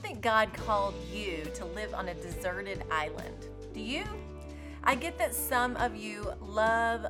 think God called you to live on a deserted island. Do you? I get that some of you love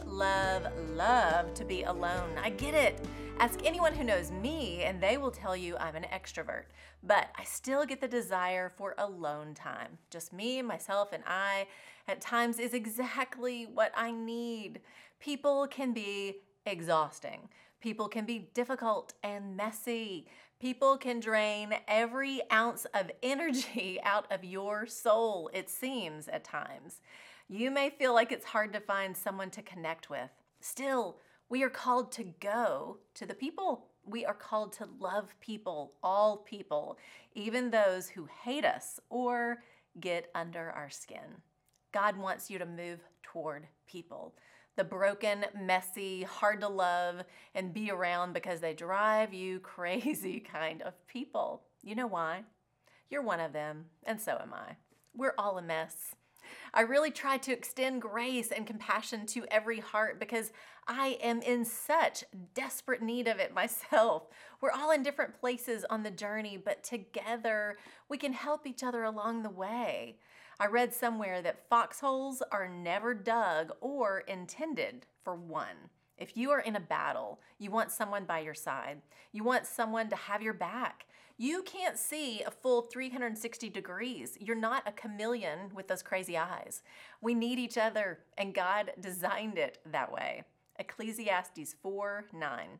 to be alone. I get it. Ask anyone who knows me and they will tell you I'm an extrovert. But I still get the desire for alone time. Just me, myself, and I at times is exactly what I need. People can be exhausting. People can be difficult and messy. People can drain every ounce of energy out of your soul, it seems at times. You may feel like it's hard to find someone to connect with. Still, we are called to go to the people. We are called to love people, all people, even those who hate us or get under our skin. God wants you to move toward people. The broken, messy, hard to love and be around because they drive you crazy kind of people. You know why? You're one of them, and so am I. We're all a mess. I really try to extend grace and compassion to every heart because I am in such desperate need of it myself. We're all in different places on the journey, but together we can help each other along the way. I read somewhere that foxholes are never dug or intended for one. If you are in a battle, you want someone by your side. You want someone to have your back. You can't see a full 360 degrees. You're not a chameleon with those crazy eyes. We need each other, and God designed it that way. Ecclesiastes 4:9.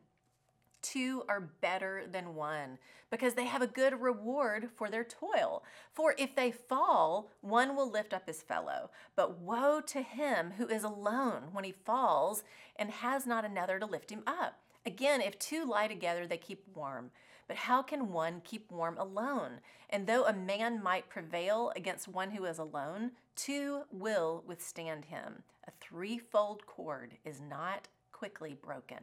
Two are better than one because they have a good reward for their toil. For if they fall, one will lift up his fellow. But woe to him who is alone when he falls and has not another to lift him up. Again, if two lie together, they keep warm. But how can one keep warm alone? And though a man might prevail against one who is alone, two will withstand him. A threefold cord is not quickly broken.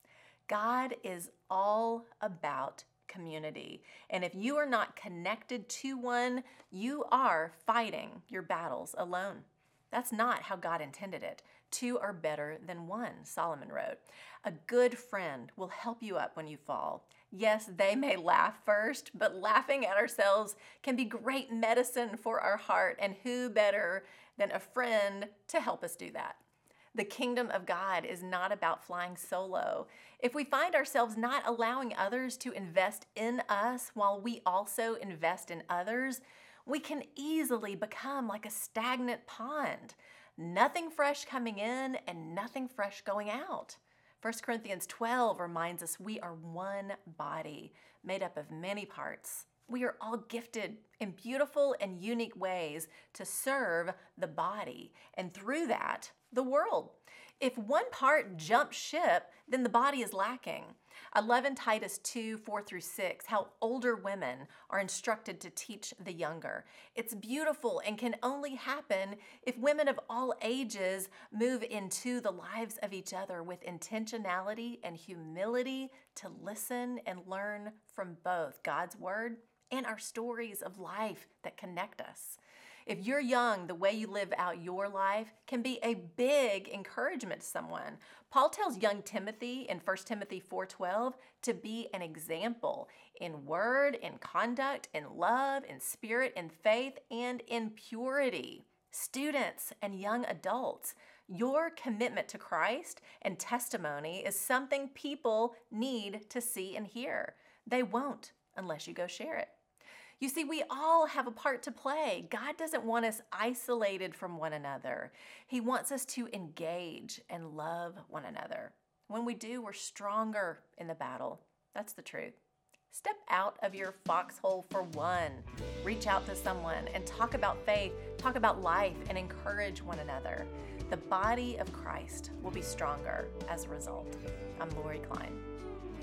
God is all about community. And if you are not connected to one, you are fighting your battles alone. That's not how God intended it. Two are better than one, Solomon wrote. A good friend will help you up when you fall. Yes, they may laugh first, but laughing at ourselves can be great medicine for our heart. And who better than a friend to help us do that? The kingdom of God is not about flying solo. If we find ourselves not allowing others to invest in us while we also invest in others, we can easily become like a stagnant pond. Nothing fresh coming in and nothing fresh going out. 1 Corinthians 12 reminds us we are one body made up of many parts. We are all gifted in beautiful and unique ways to serve the body, and through that, the world. If one part jumps ship, then the body is lacking. I love in Titus 2:4-6 how older women are instructed to teach the younger. It's beautiful and can only happen if women of all ages move into the lives of each other with intentionality and humility to listen and learn from both God's word and our stories of life that connect us. If you're young, the way you live out your life can be a big encouragement to someone. Paul tells young Timothy in 1 Timothy 4:12 to be an example in word, in conduct, in love, in spirit, in faith, and in purity. Students and young adults, your commitment to Christ and testimony is something people need to see and hear. They won't unless you go share it. You see, we all have a part to play. God doesn't want us isolated from one another. He wants us to engage and love one another. When we do, we're stronger in the battle. That's the truth. Step out of your foxhole for one. Reach out to someone and talk about faith, talk about life, and encourage one another. The body of Christ will be stronger as a result. I'm Lori Klein.